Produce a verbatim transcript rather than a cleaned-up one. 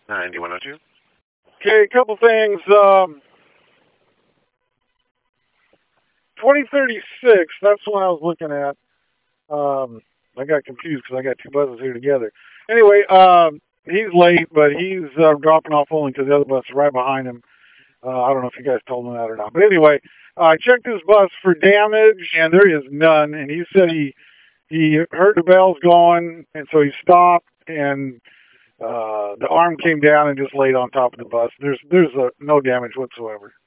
ninety-one oh two. Okay, a couple things. Um, twenty thirty-six, that's what I was looking at. Um, I got confused because I got two buses here together. Anyway, um, he's late, but he's uh, dropping off only because the other bus is right behind him. Uh, I don't know if you guys told him that or not. But anyway, uh, I checked his bus for damage, and there is none. And he said he he heard the bells going, and so he stopped, and uh, the arm came down and just laid on top of the bus. There's there's uh, no damage whatsoever.